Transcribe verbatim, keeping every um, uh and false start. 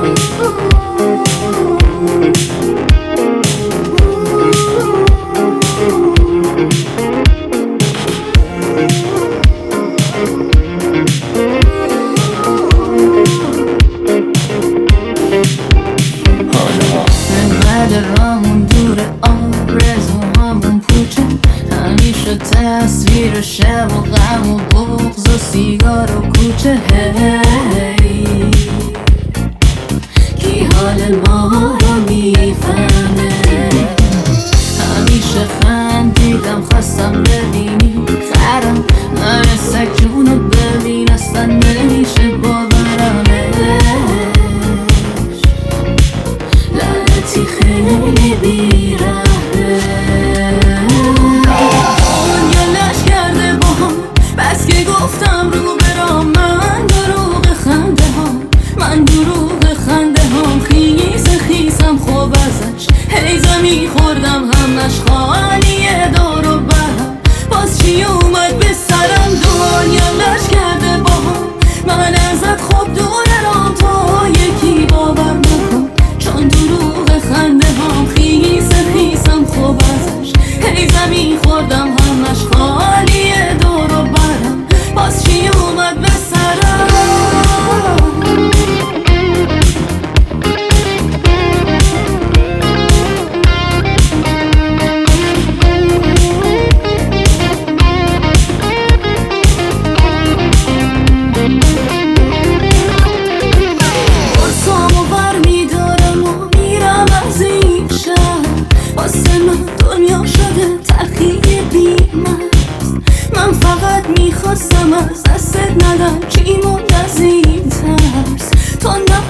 تصویر شب و غم و بغض و سیگار و کوچه هی کی حال ما رو میفهمه همیشه خندیدم خواستم ببینی خرم من سگ جونو ببین اصلا نمیشه باورمش لعنتی خیلی بیرحمه بس که گفتم رو برام من دروغ خنده ها من دروغ خنده ها خیس خیسم خوب ازش هی زمین خوردم همش خالیه دور و برم باز چی اومد به سرم دنیا لش کرده با هم من ازت خوب دورم تو یکی باور نکن چون دروغ خنده ها خیس خیسم خوب ازش هی زمین خوردم همش خالیه دور و برم باز چی اومد به سرم برسامو بر میدارم و میرم از این شهر واسه من دنیا شده تلخی بی‌مرز من فقط میخواستم از دستت ندم چی موند از این ترس تو